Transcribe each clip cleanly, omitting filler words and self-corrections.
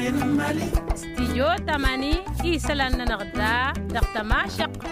استيجو تماني إيسلان نغدا دقتما شق.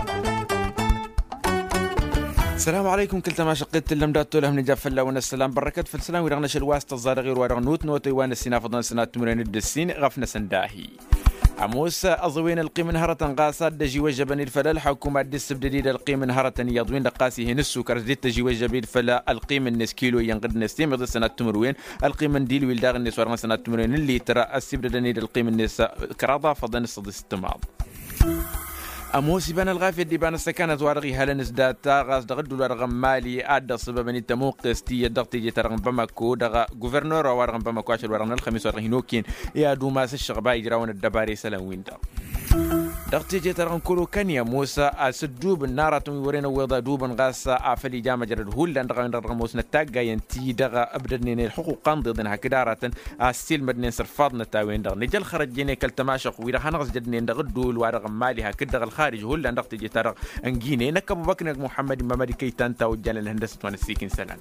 السلام عليكم كل تما شقيت اللمدات لهم نجاب فلا ونسلام بركات في السلام ورغنش الواسطة الزارغير ورغنوت نوتي وان السنا فضل سنة تمرين الدسين غفنا سنداهي عموس أضوين القيم نهرة قاسات دجي وجبن الفلا حكومة دس بدليل القيم نهرة يضوين لقاسي هنسو كرزيت دجي وجب الفلا القيم النس كيلو ينقد نستيم غد سنة تمروين القيم نديل ويلداغ النس ورغن سنة تمروين اللي ترى السبدلني القيم النس كراضة فضل الصدس التماض أموسي بان الغافية دي بان السكانة وارغي هلا نزداتا غاز دغدو لارغم مالي أدى صبابا نتموق استي الضغط يجي ترغم بمكو دغا غوفرنور وارغم بمكو عشر وارغن الخميس وارغي نوكين يا دوماس الشغباء يجراون الدباري سلام وين دا دغت يجي ترغم كلو كانيا موسى أسدوب النارة ويورينا ويضا دوبا غاسا أفلي جامع جرد هول لان دغا نرغم موسنا تاقا ينتي دغا أبدنين الحقوق قانضي هكدارة أستيل مدنين سرفاضنا تاوين دغ نجل خرج جيني كالتماشق ويرا هنغز جدنين دغدو وارغم مالي هكدغ خارج هو لأن رقت جتار أنجيني نكب بكر محمد ممالي كي تنتا وجال الهندسة ونسيكين سنان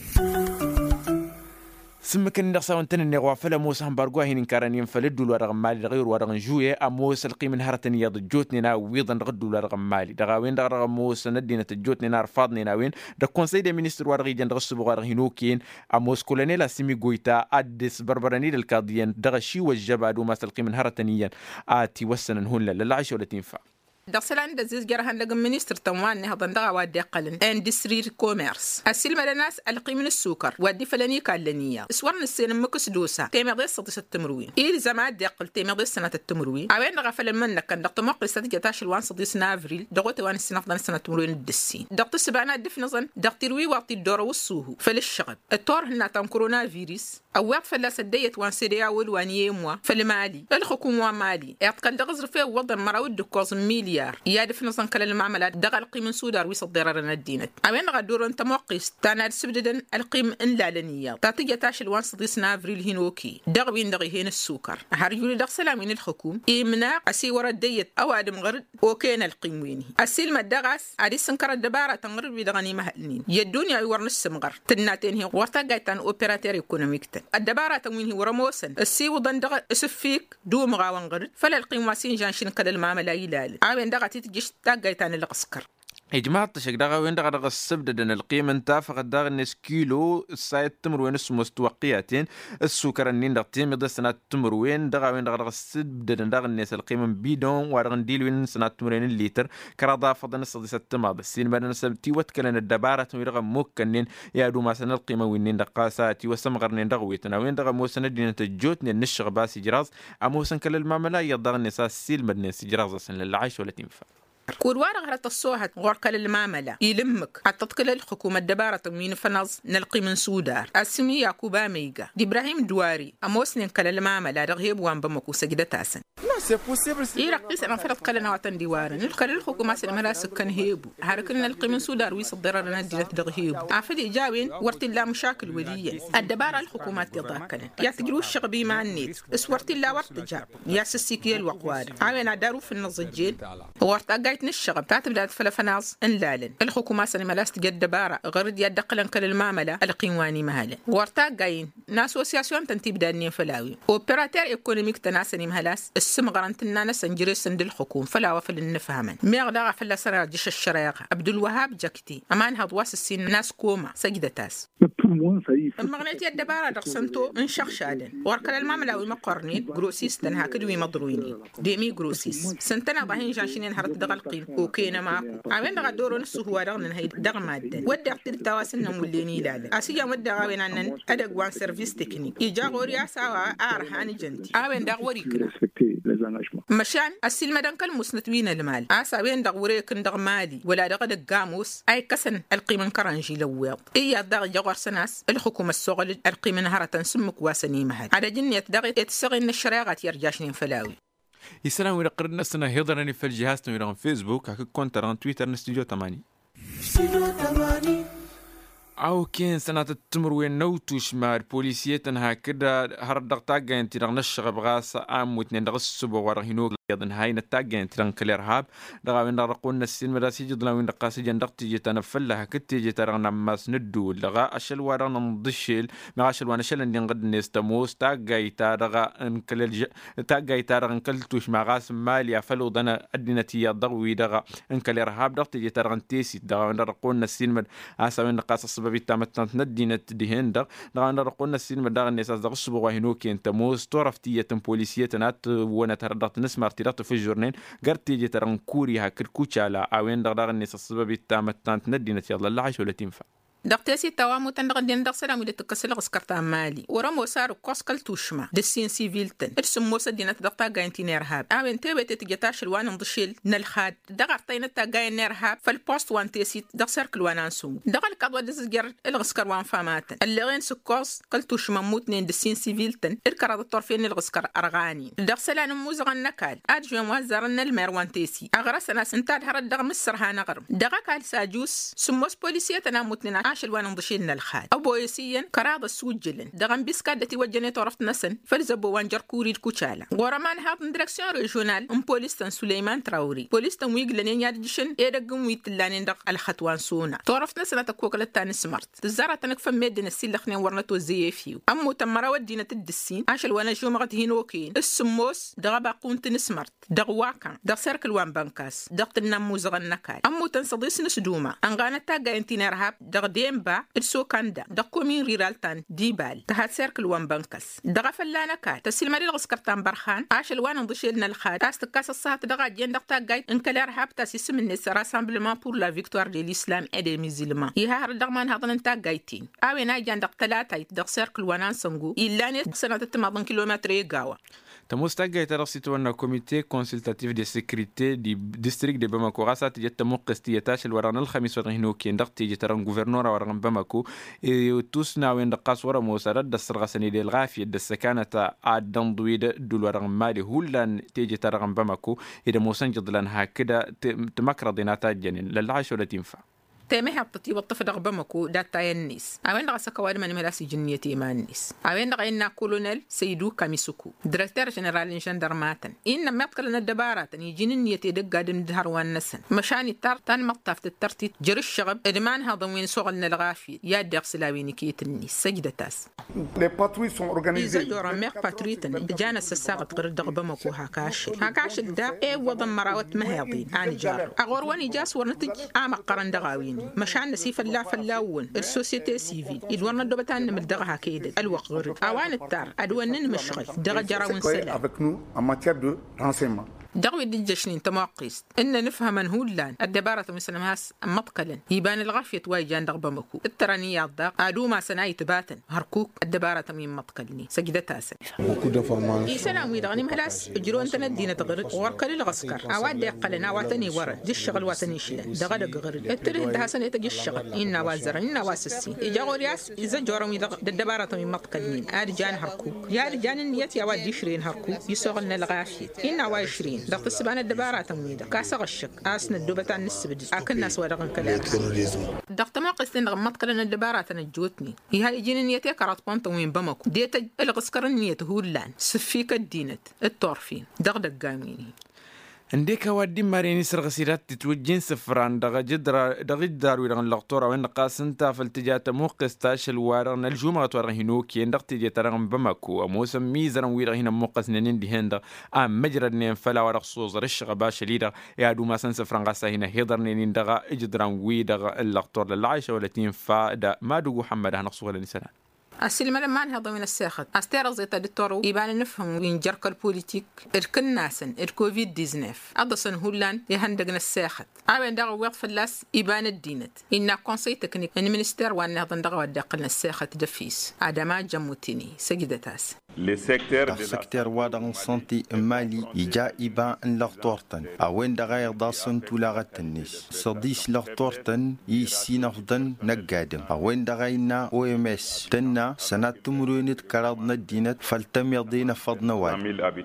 سمكن نقصا وانتن النغوا فلا موسى همبرغوا هين كارانين فلدوا الورغم مالي غير ورغم جويه أموس القيم نهرتني يض جوتنا ويضن غدوا الورغم مالي دغاوين دغرغم موسى ندينا تجوتنا نار فاضني ناوين دا كونسي دي مينستر ورغي جن رسو بغارغ هنوكين أموس كولونيلا سيمي غويتا أدس بربراني للقاضيين دغشي والجبادو ماس القيم نهرتنيا آتي وسنن هون للعيش ولا تنفع دخلان دزيز جرهن لقم مينستر تموان نهضن دغا وادي قلن اندستري كوميرس السلم لناس القي من السكر وادي فلاني كالنية اسورن السين مكس دوسا تيمي ضي صدس التمروين إيه زمان ديقل تيمي ضي السنة التمروين عوين دغا فلن منك كان دغت موقع استاتيجي تاشل وان صديس نافريل دغوتي وان السنة فضان السنة التمروين الدسين دغت السبعنا دفنظن دغت روي واطي الدورة والسوهو فللشغب التور هنا تام كورونا فيروس أوقات فلا سديت وان سيريا والوان يموا فالمالي الحكومة مالي اعتقد دغزر فيه وضن مراود كوز ميليار يا دفن نصن كل المعاملات دغ القيم سودار ويصد ضرر الدينت أوين غدور أنت موقيس تانا سبددن القيم إن لا لنية تعطي تاش الوان صديس نافريل هينوكي دغ بين دغ هين السكر هرجول دغ سلامين الحكوم إمنا أسي ورا ديت أو آدم غرد وكين القيم ويني أسيل ما دغس أدي سنكر الدبارة تنغرد بدغني مهلنين يدوني أي ورن السمغر تناتين هي ورتا جايتان أوبراتير إيكونوميكتن الدبارة تموين هي ورموسن السي وضن دغ اسفيك دو مغاون غرد فلا القيم واسين جانشين كل المعاملة يلال أوين دغ تيجيش تاجيتان اللي قسكر إجماع تشك دغا وين دغا السبددن القيمة انتا فقد دغا الناس كيلو السايت تمروين مستوقياتين السكر النين دغتين مدى سنة تمروين دغا وين دغا السبددن دغا الناس القيمة بيدون وارغن ديل وين سنة تمروين الليتر كراضا فضل نصدي ستما بس المدن سبتي وتكلن الدبارة ويرغا موكنين يادو ما سنة القيمة وين دقاساتي وسمغرنين دغويتنا وين دغا موسن دين تجوتني النشغ باسي جراز اموسن كل المعاملة يضغ الناس السيل مدن سجراز اصلا للعيش ولا تنفع كوروارا غرت الصوحة غرق للمعاملة يلمك التطكل الحكومة الدبارة من فنظ نلقي من سودار اسمي يعقوبا ميغا دي إبراهيم دواري أموسن كل المعاملة رغيب وان بمكو سجدة تاسن يرقيس أنا فرط كلنا وطن ديوارا نلقى الحكومة سلمها سكان هيبو هاركنا نلقي من سودار ويصد ضرر ندينة دغهيبو عفدي جاوين ورت لا مشاكل ولية الدبارة الحكومات يضاكنا يعتقلوا الشغبي مع النيت اسورت لا ورت جاب ياسسيكي الوقوار عاوين عدارو في النظجين ورت الشغب تعتبر فلفناز انلالن الحكومة سلملاس تجد دبارة غرد يدقلن كل المعاملة القيواني مهلا ورتا جاين ناس وسياسيون تنتيب دانين فلاوي اوبراتير ايكونوميك تناسني مهلاس السم غرنتنا نسنجري سند الحكوم فلا وفل النفهمن ميغدا فلا سرا جيش الشرايق عبد الوهاب جاكتي امان هضواس السين ناس كوما سجدتاس المغنيتي الدبارة دقسنتو من شخشادن وركل المعاملة ومقرنين جروسيس تنها كدوي مضرويني ديمي جروسيس سنتنا ضاهين جاشينين هرت دغلقين وكينا معكم عوين دغا دورو نسو هو دغن هي دغ مادن ودغ تلتواسن موليني لاله اسيا مدغا وين انن ادغ وان سيرفيس تكنيك يجا غوريا سوا ارهاني جنتي عوين دغ وريكنا مشان السلمة دنكل مسنتوين المال اسا وين دغ وريكن دغ مالي ولا دغ دغاموس اي كسن القيمه كرنجي لويض اي دغ جوار سناس الحكومه الصغل القيمه نهره تنسمك واسني مهل على جنيه دغ يتسغن الشراغات يرجاشني فلاوي يسلام ولا قرنا سنة هيضرني في الجهاز تميران فيسبوك هكا كونت ران تويتر نستوديو 8 أو كين سنة التمروين نوتو شمار بوليسيتن هكذا هردق تاقا انتي رغنش غبغاس عام واتنين دغس السبو ورهنوك يضن هاي نتاجين تران كالإرهاب دغاوين رقونا السين مراسي جدنا وين رقاسي جندق تيجي تنفلها كتيجي ترغنا ماس ندو لغا أشل ورانا نضشل ما أشل وانا شل إن قد نستموس تاجي تارغا إن كل تاجي تارغ إن كل توش مغاس مالي أفلو ضنا أدينا تيا ضوي دغا إن كالإرهاب دغ تيجي ترغن تيسي دغاوين رقونا السين مر أسوين رقاس السبب تامت ندينا تدهن دغاوين رقونا السين مر دغ الناس دغ الصبغ هنوك أنت موس طرف تيا بوليسية نات وانا تردت نسمع ارتباط في الجورنين قرت تيجي ترى كوريها كركوتشالا أوين دغدغ الناس السبب التامت ندينا يلا لا عايش ولا تنفع دقتاسي توامو تندغدين دق سلام ودي تكسل غسكرتا مالي ورمو سارو كوسكل توشما دسين سيفيلتن ارسم موسى دينا دقتا غاينتين ارهاب اوين تيبت تجتاش الوان نضشيل نلخاد دغرتين تا غاين ارهاب فالبوست وان تيسي دق سيركل وان نسوم دغل كدوا دزجر الغسكر وان فاماتن اللي غين سكوس قل توشما موتنين دسين سيفيلتن الكراد الطرفين الغسكر ارغاني دق سلام موزغ النكال ادجو موزرن المير وان تيسي اغرسنا سنتاد هرد دغ مصر ها نغرم دغا كال ساجوس سموس بوليسيتنا موتنين الوان نضشيلنا الخاد أو بويسيا كراض السوجلن دغن بيسكادتي وجني طرفت نسن فلزبو وانجر كوري الكوشالا غورمان هاب ندركسيون ريجونال بوليستان سليمان تراوري بوليستان ويغلنين يادجشن ايدغن ويتلانين دق الخطوان سونا طرفت نسن تكوكلتان سمارت تزارة تنكفن ميدن السيلخنين ورنتو زي فيو أمو تمرا ودينا تدسين عاشل وانا جومغت هينوكين السموس دغ باقون تنسمارت دغ واكان دغ سيركل وان بانكاس دغ تنمو زغن نكال أمو تنصديس نسدوما أنغانا تاقا انتين ارهاب دغ ديمبا السو كاندا دقومين ريرالتان ديبال تهات سيركل وان بانكاس دغا فلانا كات تسيل مريل غسكرتان برخان عاشل وانا نضشيلنا الخاد تاستكاس الصهات دغا جين دقتا جاي انكال ارهاب تاسيس من الناس راسامبلمان بور لا فيكتوار دي الاسلام اي دي ميزيلمان يهار دغمان هضن انتا جايتين اوي ناجان دقتلاتا دغ سيركل وانان سنغو إلاني سنة تتمضن كيلومتر يقاوة تموستاجا ترسيتو أن كوميتي كونسلتاتيف دي سيكوريتي دي ديستريكت دي باماكو غاسا تيجي تموقس تيتاش الوران الخميس ورهنوكي ندق تيجي تران غوفرنورا وران باماكو توسنا وين دقاس ورا موسارد دسرغسني دي الغافية دسكانة عدن دويد دول وران مالي هولان تيجي تران باماكو إذا موسنجد لان هكذا تمكر ديناتا جنين للعيش ولا تنفع تيمه هبطتي والطفل رغبمكو داتا ينيس اوين دغ سكواد من ملاسي جنيتي مانيس اوين دغ إنا كولونيل سيدو كاميسوكو دركتور جنرال جندرماتن إن مقتلنا الدبارات يجين نيتي دق قادم دهروان نسن مشان التار تان مقطف الترتيت جري الشغب ادمان هضم وين شغلنا الغافي يا دغ سلاويني كيت النيس سجدتاس لي باتروي سون اورغانيزي اذا جورا ميق باتريتن جانا الساقط غير دغبمكو هكاش دا اي وضم مراوت مهيضين اني جار اغور واني جاس ورنتج اما قرن دغاوين مشان نسيف فلاون السوسيتي سيفيل يدورنا دوبتان من دغها كيد الوق غير اوان التار ادوانن مشغل دغ جراون سلا avec nous en matière de renseignement دغوي دجشنين تماقيست ان نفهم من هولان الدبارة مثل ماس مطقلا يبان الغافية وايجان دغبمكو الترانيات داق ادو ما سناي تباتن هركوك الدبارة من مطقلني سجدتاس سلام ويدغني مهلاس جرون تندينا تغرد وركل الغسكر اواد يقلنا واتني ورا دي الشغل واتني شلا دغدغ غرد التره ده سنه تجي الشغل ان وازر ان واسسي اجاورياس اذا جورم يدغ الدبارة من مطقلني ارجان هركوك يا رجال النيات يا واد يشرين هركوك يسوغلنا الغافية ان واشرين دقت السبانة الدبارات تمويدا كاسة غشك آسن الدوبة النسبة أكل ناس ورغن كلام دقت ما قصدين غمط كلنا الدبارات نجوتني هي هاي جين نيتي كرات بانتو وين بمكو ديت الغسكر النيت هولان سفيك الدينت الطرفين دغدق قاميني عندك وادي ماريني سرغسيرات تتوجين سفران دغجدار ويرغن لغطورة وين قاسنتا فالتجات موقس تاشل وارغن الجمعة ورغنوك يندق تجي ترغن بمكو موسم ميزرن ويرغن موقس ننين دي هندا مجرد نين فلا ورغ صوز رش غباش ليدا يادو ما سن سفران غاسا هنا هيدر نين دغا اجدران ويدغ اللغطور للعيشة ولا تنفا دا ما دوغو حمد هنقصوها لنسان السلمة لما انهض من الساخت استيرز يتدترو يبان نفهم وين جرك البوليتيك اركن ناسن الكوفيد 19 اضسن هولان يهندقنا الساخت اوين دغ وقت فلاس يبان الدينت ان كونسي تكنيك من المنستير وان نهضن دغ دقلنا الساخت دفيس ادما جموتيني سجدتاس السكتر وادن سنتي مالي يجا إبا ان لغطورتن اوين دغير داسن تولاغتنش صديش لغطورتن يسي نفضن نقادم اوين دغينا OMS تنا سنة تمرونت كرادنا الدينت فالتم يضينا فضنا وان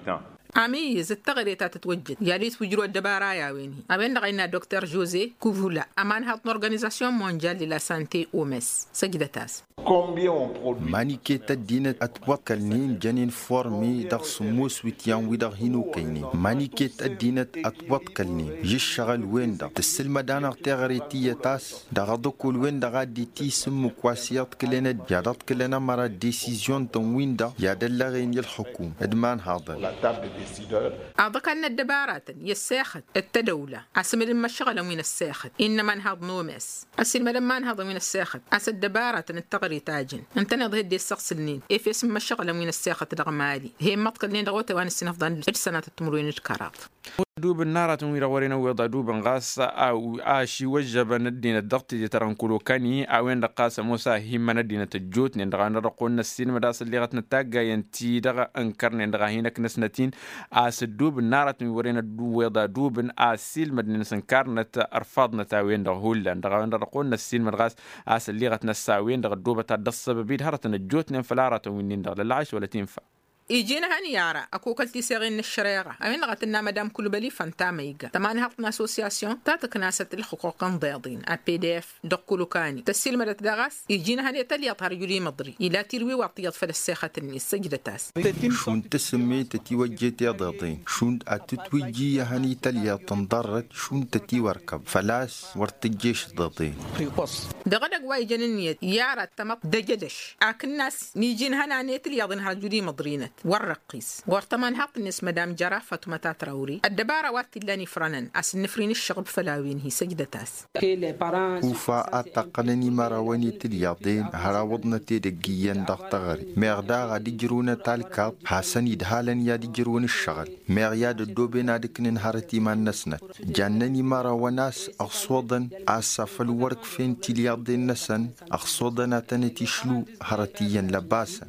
عميز التغريتات تتوجد يا ريت وجروا الدبارة يا ويني أبين لغينا دكتور جوزي كوفولا أمان هات أورغانيزاسيون مونجال لا سانتي أومس سجدتاس ماني كيتا دينة أتوكلنين جنين فورمي دغ سموس ويتيان ويدغ هينو كيني ماني كيتا دينة أتوكلنين جيش شغل وين دا تسلم دانا تغريتية تاس دغ دوكول وين دغا دي تي سمو كواسيات كلنا يادات كلنا مرا ديسيزيون تن وين دا يادلغين الحكوم ادمان هذا أعضك أن الدبارات يساخت التدولة أسمى لما شغل من الساخت إنما نهض نومس أسمى لما نهض من الساخت أس الدبارات التغري تاجن أنت نضهد دي السقس النين إيه في اسم الشغل من الساخت رغمالي هي مطقل لين رغوته وأنا السنفضان السنة التمرين الكرات دوب النار تموير ورينا ويضع دوب غاس أو آشي وجب ندين الضغط يتران كلو كاني أوين رقاس موسى هم ندين الجوت ندغان رقون السين مداس اللي غت نتاجا ينتي دغا أنكر ندغا هينك نسنتين آس دوب النار تموير ورينا ويضع دوب آسيل مدين سنكر نت أرفض نتاوين دغهولا دغان رقون السين مدغاس آس اللي غت نساوين دغ دوب تدص ببيد هرت الجوت نفلارة وين دغ للعيش ولا تنفع يجينا هني يارا أكو كلتي سيغين الشريعة أمين غتنا مدام كل بلي فانتا ميجا تمان هاقنا أسوسياسيون تاتك ناسة الحقوق انضياضين PDF دقلو كاني تسيل مدى تدغاس يجينا هني تلي يطهر يولي مضري إلا تروي وعطيات فلسيخة النيس سجدة تاس شون تسمي تتوجه تيضاضين شون أتتوجي هني تلي تنضرت شون تتي وركب فلاس ورتجيش ضاضين دغدق واي جننيت يارا التمط دجدش أكن ناس نيجين هنا نيتل يضين هالجولي مضرينت والرقيس ورطمان هاط الناس مدام جرا فاطمة تراوري الدبارة واتي لاني فرنن أسن نفرين الشغب فلاوين هي سجدة تاس وفا أتقنني مراواني تلياضين هراوضنا تيدقيان دغتغري مغدا غادي جرونة تالكاب حسن يدهالن يادي جرون الشغل مغياد الدوبين عدكنن هارتي ما نسنت جانني مراواناس أخصوضن أسف الورك فين تلياضين نسن أخصوضنا تنتشلو هارتيا لباسا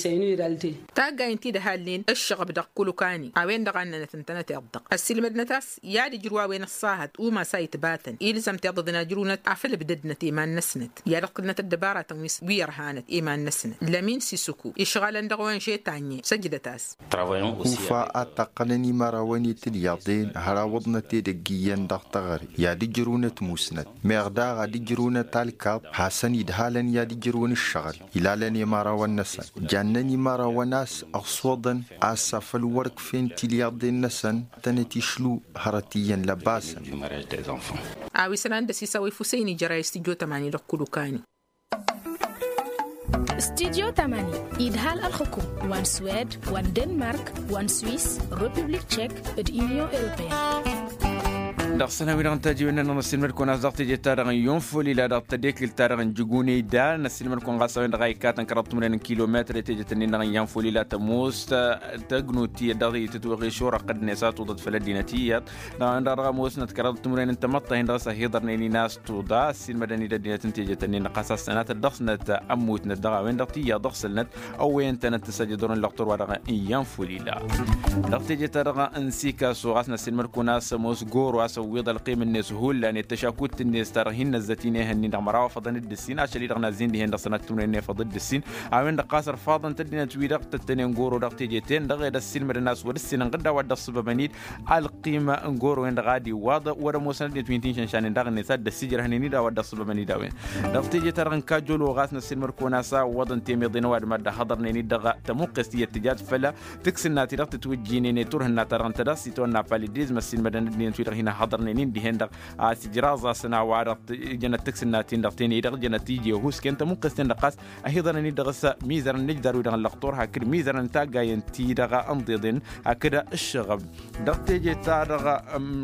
تاقا انتي دهالين الشغب دقلو كاني اوين دغانا نتنتنا تيضق السلم دنتاس يادي جروا وين الصاهد وما سايت باتن إلزم تيضدنا جرونة عفل بددنة إيمان نسنت يادقلنا الدبارة تنويس ويرهانت إيمان نسنت لمين سيسوكو إشغالا دغوين شي تاني سجدة تاس وفا أتقنني مراواني تلياضين هراوضنا تيدقيان دغتغري يادي جرونة موسنت مغدا غادي جرونة تالكاب حسن يدهالن يادي جرون الشغل إلالني مراوان نسن جانني مراواناس أخصوضن أسف الورك فين تلياضين نسن تنتشلو هرتيا لباسا عاوي سنان دسي سوي فسيني جراي استيجو تماني دقلو كاني استديو 8 إدهال الحكوم وان سويد وان دنمارك وان سويس ريبوبليك تشيك اليونيون أوروبيان دقسنا ويران تاجيونا نسلم لكم أصدقتي جتارا ينفولي لا دقتديك التارا جوجوني دا نسلم لكم غاسوين دغايكات انكرت من كيلومتر تيجتني نغ ينفولي لا تموس تغنوتي دغي تتوغي شورا قد نسات وضد فلدينتيات دا رغموس نتكرت من انت مطه هند هيدرني ناس تودا سلم دني دنيا تيجتني نقاس سنات الدقسنه اموت ندغا وين دقتي دقسلنت او وين تنتسجدون اللقطور ورغ ينفولي لا دقتي جتارا انسيكا سوغاس نسلم لكم ناس موس غورو ويض القيم الناس هول لأن التشاكوت الناس ترهن الزتين هني نمرة فضن الدسين عشان يرغنا زين دي هند صنعت من الناس فضل الدسين عمين قاصر فاضن تدينا تويرق تتنين غورو رق تيجتين دغير السين من الناس ورسين غدا ود الصبا بنيد القيمة غورو وين غادي واض ورا موسند توينتين شان دغ الناس السجر هني دا ود الصبا بنيد وين رق تيجي ترغن كاجول وغاسنا السين مركوناسا وضن تيمي ضنواد مد حضرني دغ تمقس الاتجاه فلا تكسنا ترق توجيني تورهنا ترغن تدسي تونا باليديز مسين مدن دين تويرق هنا حضرني دي هندق سجراز سنا وعرض جنة تكسنا تندقتين يدق جنة تيجي وهوس كنت ممكن تندقاس أيضا ندرس ميزان نقدر ودن اللقطور هكذا ميزان نتاجا ينتي دغا أنضيدن هكذا الشغب دقتي تارغا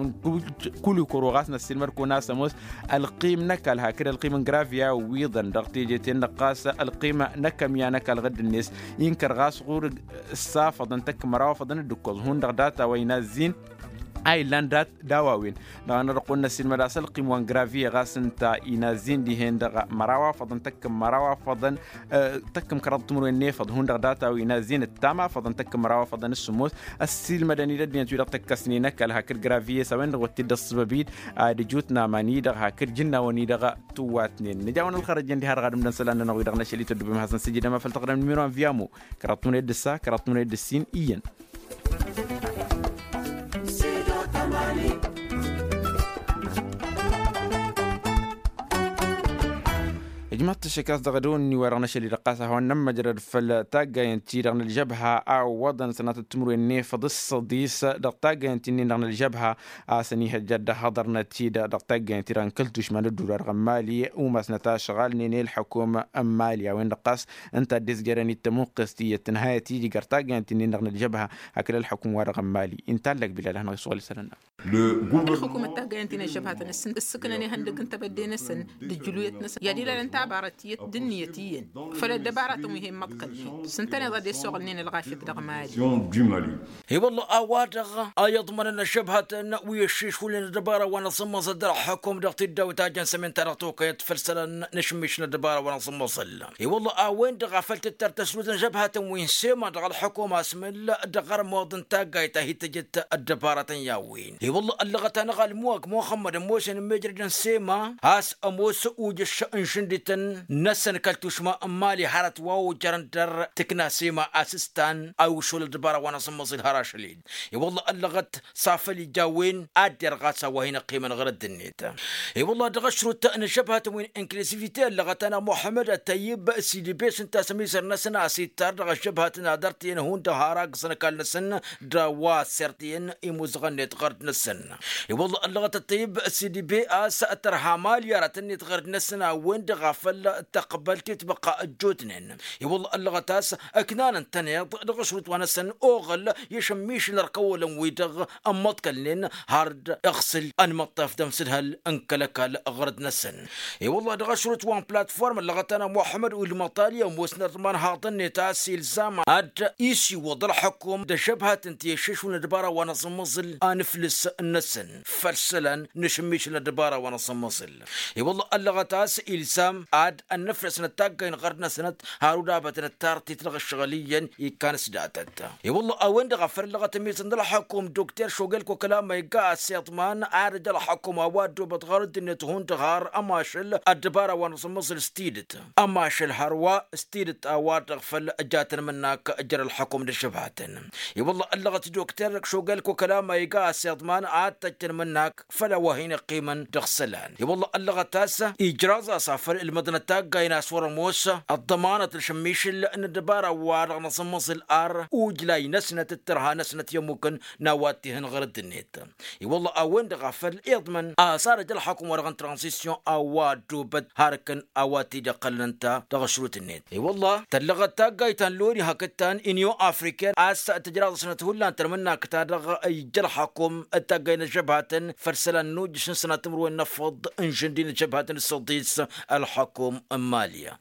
كل كروغاسنا السلمر كنا سموس القيم نكال هكذا القيم جرافيا ويضن دقتي تندقاس القيمة نكم يا نكال غد الناس ينكر غاس غور الصافة تك مرافض الدكوز هون دغداتا وينازين أي لاندات دواوين نحن قلنا سلمة راسل قيموان جرافية غاسن تا ينازين دي هند مراوا فضن تكم مراوا فضن تكم كرد تمر النفض هون داتا وينازين التامة فضن تكم مراوا فضن السموس السلمة دنيا دنيا تقول تكسنينا كالهكر جرافية سوين غوتي الصبابيد دجوتنا ماني دغ هكر جنة ونيدغ تواتنين نجاون الخرج جندي هرغاد من سلنا نوي دغنا شلي تدبم حسن سجد ما فلتقرن ميران فيامو كرتون الدسا كرتون الدسين إيان جمعت الشكاس دغدون ورغنا شلي رقاسة هو نما جرد فالتاقا ينتي رغنا الجبهة أو وضن سنة التمر يني فضص ديس دقتاقا ينتي رغنا الجبهة سنيها جدة حضرنا تيدا دقتاقا ينتي رغن كلتوش من الدولار غمالي وما سنتا شغال نيني الحكومة أماليا وين رقاس انت ديس جراني التموقس نهاية تيجي قرتاقا ينتي رغنا الجبهة أكل الحكومة ورغمالي انت لك بلا لهنا يسوال سلنا الحكومة تاقا ينتي الجبهة السكنة هندق انت بدينا سن للجلوية نسن يدي لن تعبارتية دنيتيين فلا دبارة مهم مقلين سنتنا ضد سوغلين الغافية دغمالي هي والله أوادغ أيضمن أن شبهة ويشيش ولين الدبارة ونصم صدر حكم دغتي الدو تاجن سمين ترطوك يتفلسل نشمش الدبارة ونصم صل هي والله أوين دغ فلت ترتسلوت جبهة وين سيما دغ الحكومة اسم الله دغر موضن تاقاي تهي تجت الدبارة ياوين هي والله اللغة نغا الموك محمد موسن مجرد سيما هاس أموس وجش انشندتن نسن كالتوش ما أمالي حارت واو جرندر تكنا سيما أسستان أو شول الدبارة ونصم صل هراشلين هي والله اللغت صافلي جاوين أدير غاسا وهنا قيمة غير الدنيت هي والله دغشرو تأن شبهة وين انكليسيفيتي اللغت أنا محمد الطيب سيدي بيس انت سميسر نسنا سيتار دغ شبهة نادرتين هون دهاراق سنكال نسن دوا سرتين إموزغنيت غرد نسن هي والله اللغت الطيب سيدي بي آس أترهامال يارتني تغرد نسنا وين دغافل تقبلتي تبقى الجوتنين هي والله اللغت آس أكنان انتنيض دغشرو ونسن أوغل يشميش الرقول ويدغ أمطكلين هارد اغسل أنمطف دمسلها انكلكال غرد نسن اي والله دغشرت وان بلاتفورم لغتنا محمد والمطالية وموسنر من هاطني تاسي الزام اد ايشي وضر حكم دشبهة انتي ششون الدبارة ونصمصل انفلس النسن فرسلا نشميش الدبارة ونصمصل اي والله اللغتاس الزام اد النفرس نتاقين غرد نسنت هارو دابة التارتي تلغ الشغليا كان سداتت اي والله اوين دغفر لغة ميسن الحكوم دكتور شوغلكو كلام ما يقع سيطمان عارج الحكوم وادو بتغرد ان تهون تغار اماشل الدبارة ونصمصل ستيدت اماشل هروا ستيدت اواد غفل جاتن منك اجر الحكوم دشبهاتن اي والله اللغة دكتور شوغلكو كلام ما يقع سيطمان عاد تجن منك فلا وهين قيما دغسلان اي والله اللغة تاسة اجرازة سافر المدنة تاقا يناسور موسى الضمانة الشميشل ان الدبارة وارغ نصمصل ار وجلاي نسنة الترها نسنة يمكن نواتيهن غير الدنيت اي والله اوين دغفل يضمن اثار جل حكم ورغن ترانزيسيون اواد دوبت هاركن اواتي دقلنتا دغشروت النت اي والله تلغت تاقاي تنلوري هكتان انيو افريكان اسا تجراز سنة هولان ترمنا كتادغ اي جل حكم التاقاي نجبهاتن فرسلان نوجشن سنة تمرو النفض انجندين جبهاتن الصديس الحكم ماليا